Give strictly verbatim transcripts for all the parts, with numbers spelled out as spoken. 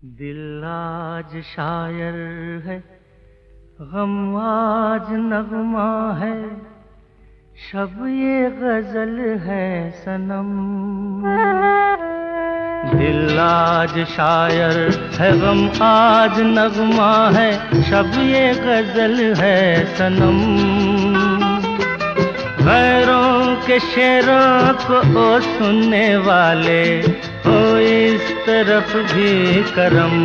दिल आज शायर है, गम आज नगमा है, शब ये गजल है सनम। दिल आज शायर है, गम आज नगमा है, शब ये गजल है सनम। गैरों के शेरों को ओ सुनने वाले हो इस तरफ भी करम।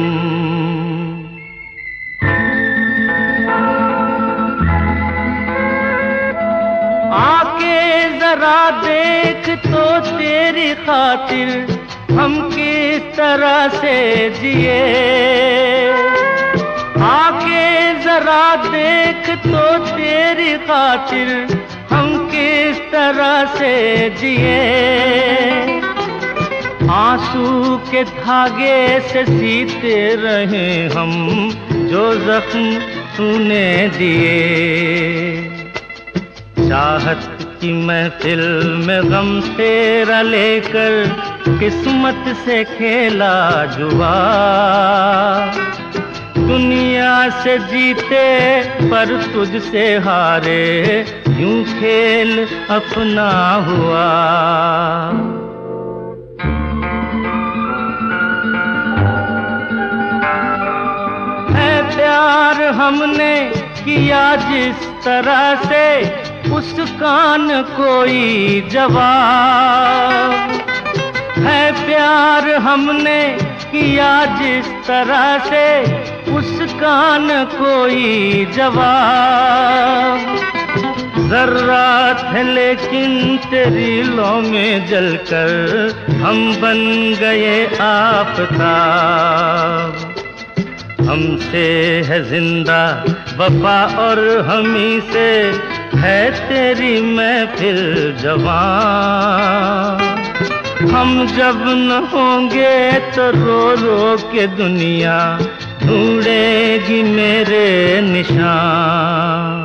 आके जरा देख तो तेरी खातिर हम किस तरह से जिए। आके जरा देख तो तेरी खातिर हम किस तरह से जिए। आंसू के धागे से सीते रहे हम जो जख्म तूने दिए। चाहत की महफिल में गम तेरा लेकर किस्मत से खेला जुआ। दुनिया से जीते पर तुझसे हारे, यूं खेल अपना हुआ। है प्यार हमने किया जिस तरह से, उसका न कोई जवाब। है प्यार हमने किया जिस तरह से, उसका न कोई जवाब। ज़र्रात है लेकिन तेरी लौ में जलकर हम बन गए आफ़ताब। हमसे है जिंदा वफा और हमी से है तेरी महफिल जवां। हम जब न होंगे तो रो रो के दुनिया ढूंढेगी मेरे निशान।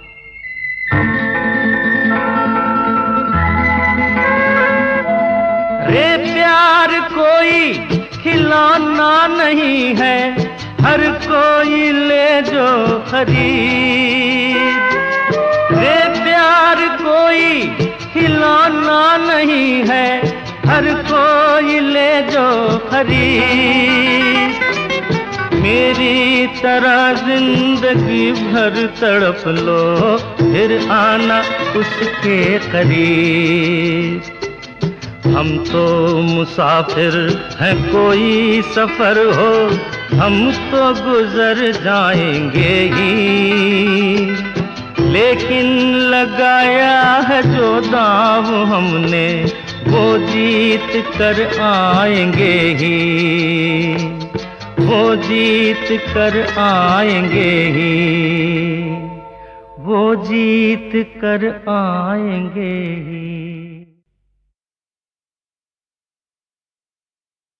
रे प्यार कोई खिलौना नहीं है, हर कोई ले जो खरीद। रे प्यार कोई खिलौना नहीं है, हर कोई ले जो खरीद। मेरी तरह जिंदगी भर तड़प लो, फिर आना उसके करीब। हम तो मुसाफिर हैं, कोई सफर हो हम तो गुजर जाएंगे ही। लेकिन लगाया है जो दांव हमने, वो जीत कर आएंगे ही। वो जीत कर आएंगे ही। वो जीत कर आएंगे ही।